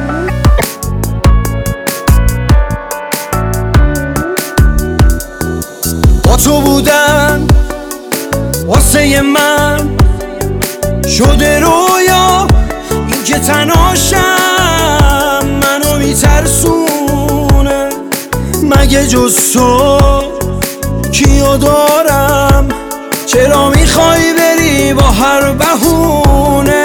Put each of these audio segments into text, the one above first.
با تو بودن واسه من شده رویا، این که تناشم منو میترسونه. مگه جز تو کیو دارم؟ چرا میخوای بری با هر بهونه؟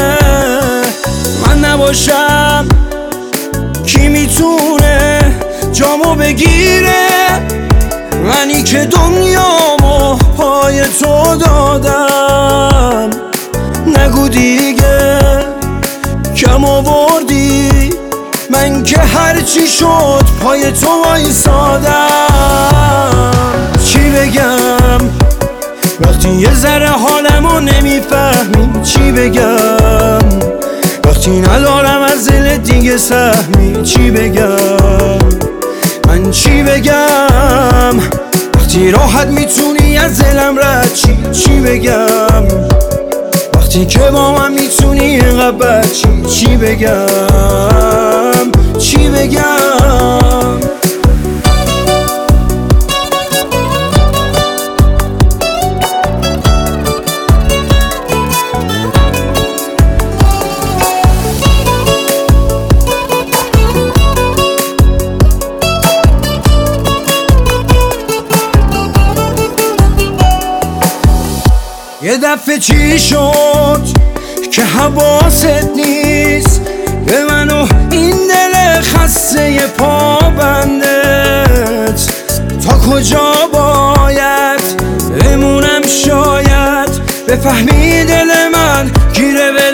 من نباشم کی میتونه جامو بگیره؟ منی که دنیامو پای تو دادم. نگو دیگه کم آوردی، من که هرچی شد پای تو وایسادم. چی بگم وقتی یه ذره حالمو نمیفهمی؟ چی بگم وقتی ندارم از دل دیگه سهمی؟ چی بگم من چی بگم وقتی راحت میتونی از دلم رد چی؟ چی بگم وقتی که با من میتونی اینقدر بد چی؟ چی بگم چی بگم؟ یه دفعه چی شد که حواست نیست به من و این دل خسته پابندت؟ تا کجا باید بمونم شاید بفهمی دل من گیره به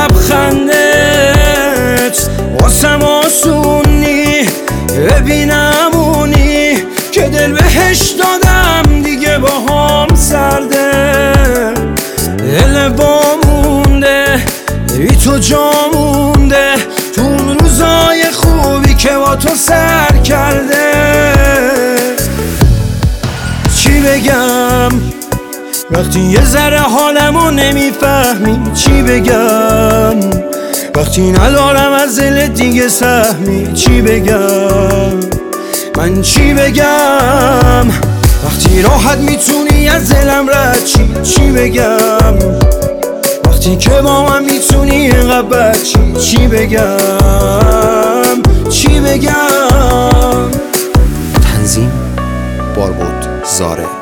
لبخندت؟ واسم آسون نی ببینمونی که دل بهش دادم دیگه با هم سرده. دل با مونده بی تو جا مونده تو اون روزای خوبی که با تو سر کرده. چی بگم وقتی یه ذره حالمو نمیفهمی؟ چی بگم وقتی ندارم از دل دیگه سهمی؟ چی بگم من چی بگم وقتی راحت میتونی از دلم رد چی؟ چی بگم وقتی که با من میتونی اینقدر بد چی؟ چی بگم چی بگم؟ تنظیم باربود زاره.